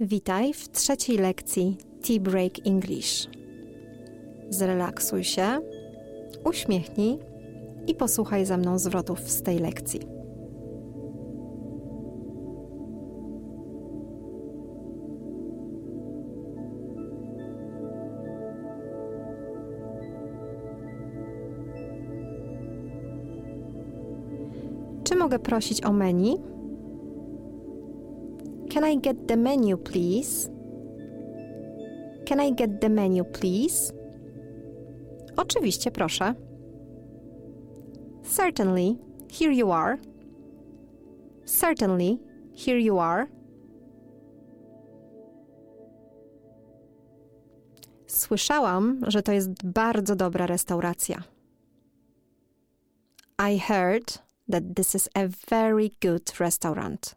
Witaj w trzeciej lekcji Tea Break English. Zrelaksuj się, uśmiechnij i posłuchaj ze mną zwrotów z tej lekcji. Czy mogę prosić o menu? Can I get the menu, please? Can I get the menu, please? Oczywiście, proszę. Certainly, here you are. Certainly, here you are. Słyszałam, że to jest bardzo dobra restauracja. I heard that this is a very good restaurant.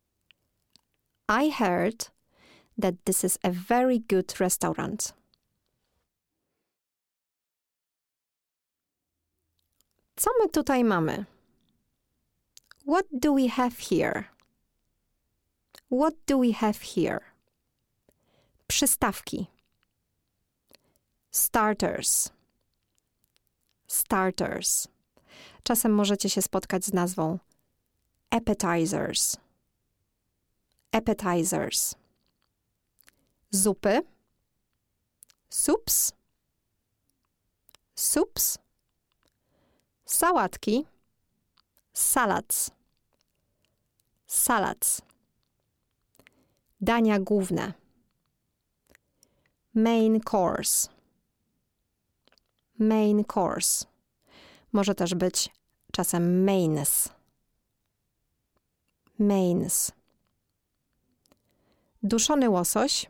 I heard that this is a very good restaurant. Co my tutaj mamy? What do we have here? What do we have here? Przystawki. Starters. Starters. Czasem możecie się spotkać z nazwą appetizers. Appetizers. Zupy. Soups. Soups. Sałatki. Salads. Salads. Dania główne. Main course. Main course. Może też być czasem mains. Mains. Duszony łosoś.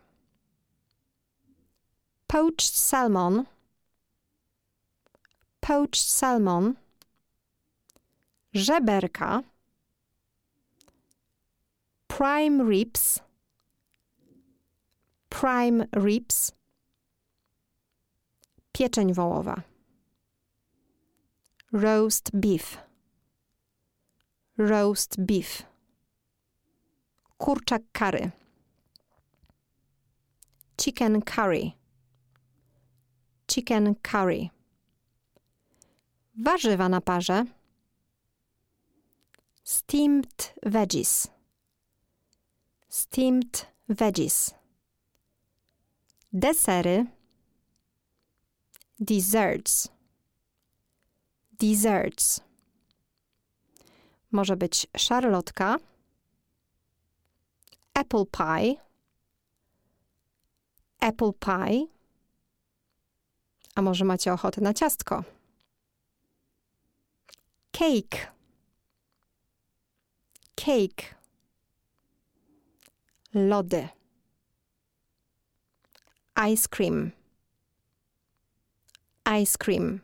Poached salmon. Poached salmon. Żeberka. Prime ribs. Prime ribs. Pieczeń wołowa. Roast beef. Roast beef. Kurczak curry. Chicken curry. Chicken curry. Warzywa na parze. Steamed veggies. Steamed veggies. Desery. Desserts. Desserts. Może być szarlotka. Apple pie. Apple pie. A może macie ochotę na ciastko? Cake. Cake. Lody. Ice cream. Ice cream.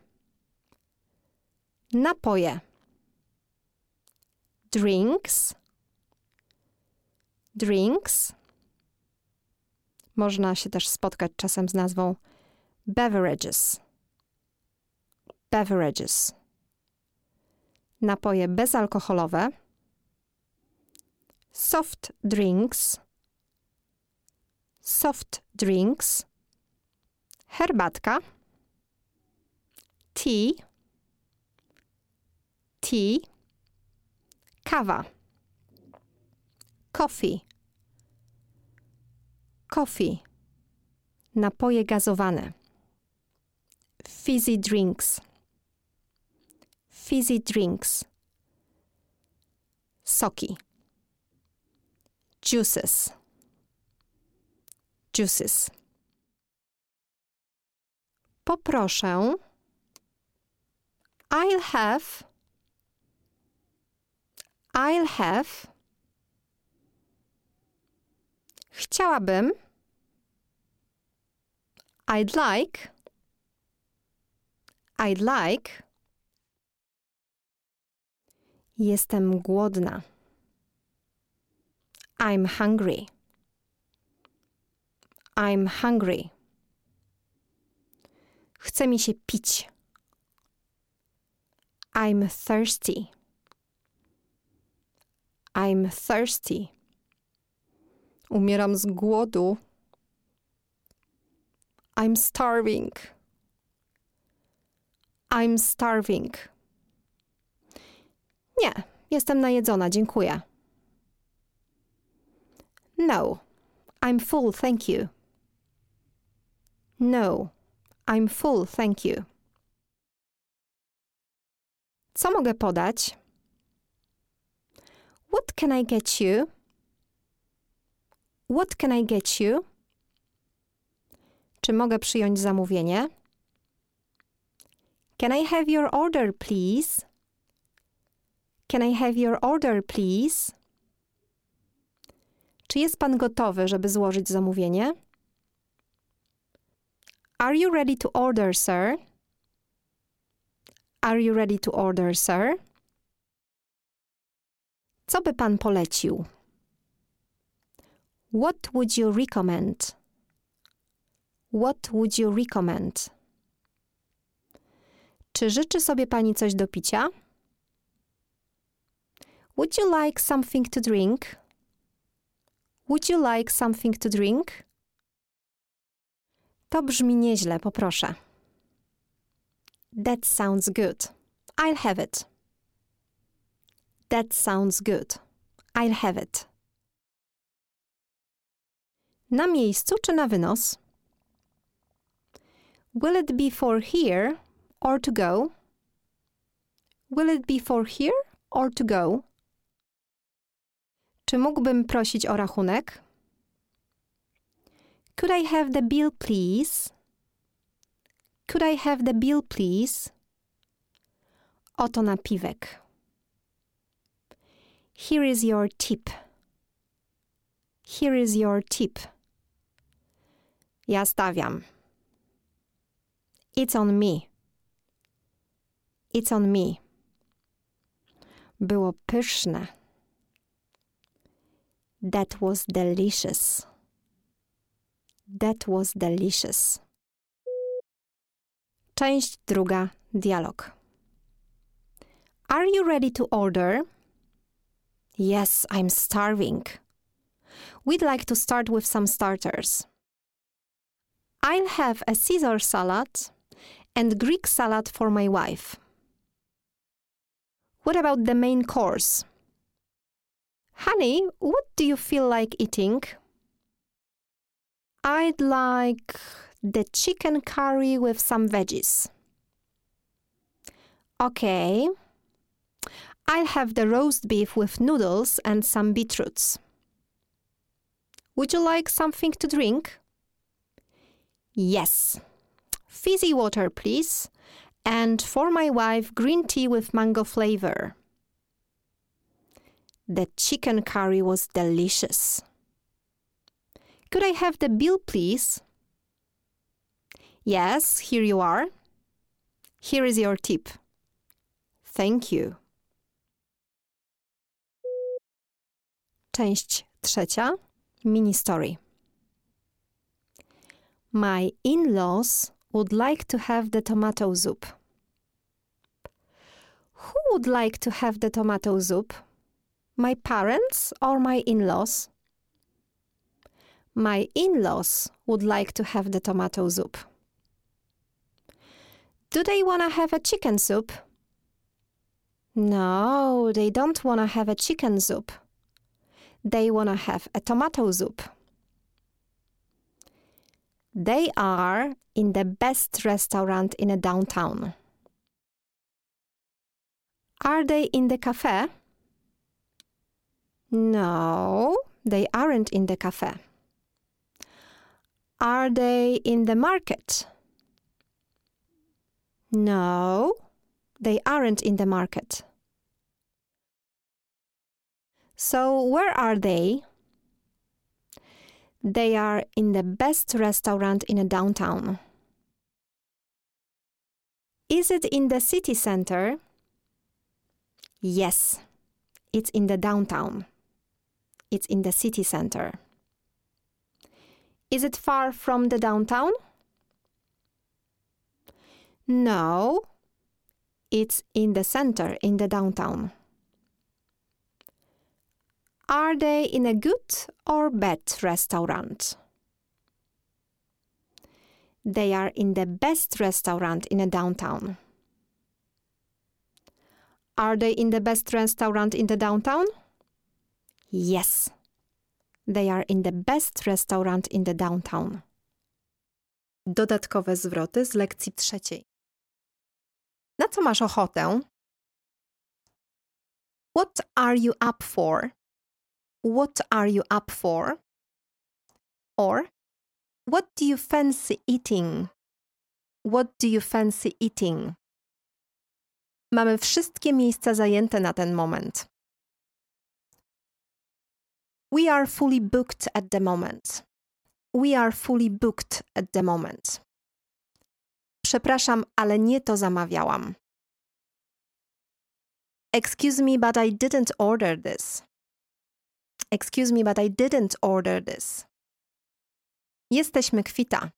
Napoje. Drinks. Drinks. Można się też spotkać czasem z nazwą beverages. Beverages. Napoje bezalkoholowe. Soft drinks. Soft drinks. Herbatka. Tea. Tea. Kawa. Coffee. Coffee. Napoje gazowane. Fizzy drinks. Fizzy drinks. Soki. Juices. Juices. Poproszę. I'll have. I'll have. Chciałabym. I'd like. I'd like. Jestem głodna. I'm hungry. I'm hungry. Chce mi się pić. I'm thirsty. I'm thirsty. Umieram z głodu. I'm starving. I'm starving. Nie, jestem najedzona, dziękuję. No, I'm full, thank you. No, I'm full, thank you. Co mogę podać? What can I get you? What can I get you? Czy mogę przyjąć zamówienie? Can I have your order, please? Can I have your order, please? Czy jest pan gotowy, żeby złożyć zamówienie? Are you ready to order, sir? Are you ready to order, sir? Co by pan polecił? What would you recommend? What would you recommend? Czy życzy sobie pani coś do picia? Would you like something to drink? Would you like something to drink? To brzmi nieźle, poproszę. That sounds good. I'll have it. That sounds good. I'll have it. Na miejscu czy na wynos? Will it be for here or to go? Will it be for here or to go? Czy mógłbym prosić o rachunek? Could I have the bill, please? Could I have the bill, please? Oto napiwek. Here is your tip. Here is your tip. Ja stawiam. It's on me. It's on me. Było pyszne. That was delicious. That was delicious. Część druga, dialog. Are you ready to order? Yes, I'm starving. We'd like to start with some starters. I'll have a Caesar salad and Greek salad for my wife. What about the main course? Honey, what do you feel like eating? I'd like the chicken curry with some veggies. Okay. I'll have the roast beef with noodles and some beetroots. Would you like something to drink? Yes. Fizzy water, please. And for my wife, green tea with mango flavor. The chicken curry was delicious. Could I have the bill, please? Yes, here you are. Here is your tip. Thank you. Część trzecia. Mini story. My in-laws would like to have the tomato soup. Who would like to have the tomato soup? My parents or my in-laws? My in-laws would like to have the tomato soup. Do they want to have a chicken soup? No, they don't want to have a chicken soup. They want to have a tomato soup. They are in the best restaurant in a downtown. Are they in the cafe? No, they aren't in the cafe. Are they in the market? No, they aren't in the market. So where are they? They are in the best restaurant in a downtown. Is it in the city center? Yes, it's in the downtown. It's in the city center. Is it far from the downtown? No, it's in the center, in the downtown. Are they in a good or bad restaurant? They are in the best restaurant in a downtown. Are they in the best restaurant in the downtown? Yes. They are in the best restaurant in the downtown. Dodatkowe zwroty z lekcji 3. Na co masz ochotę? What are you up for? What are you up for? Or, what do you fancy eating? What do you fancy eating? Mamy wszystkie miejsca zajęte na ten moment. We are fully booked at the moment. We are fully booked at the moment. Przepraszam, ale nie to zamawiałam. Excuse me, but I didn't order this. Excuse me, but I didn't order this. Jesteśmy kwita.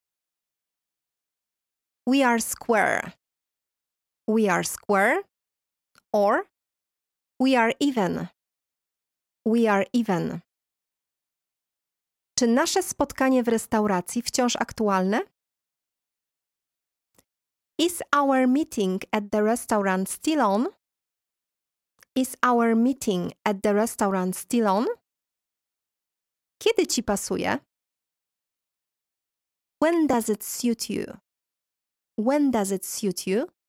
We are square. We are square. Or we are even. We are even. Czy nasze spotkanie w restauracji wciąż aktualne? Is our meeting at the restaurant still on? Is our meeting at the restaurant still on? Kiedy ci pasuje? When does it suit you? When does it suit you?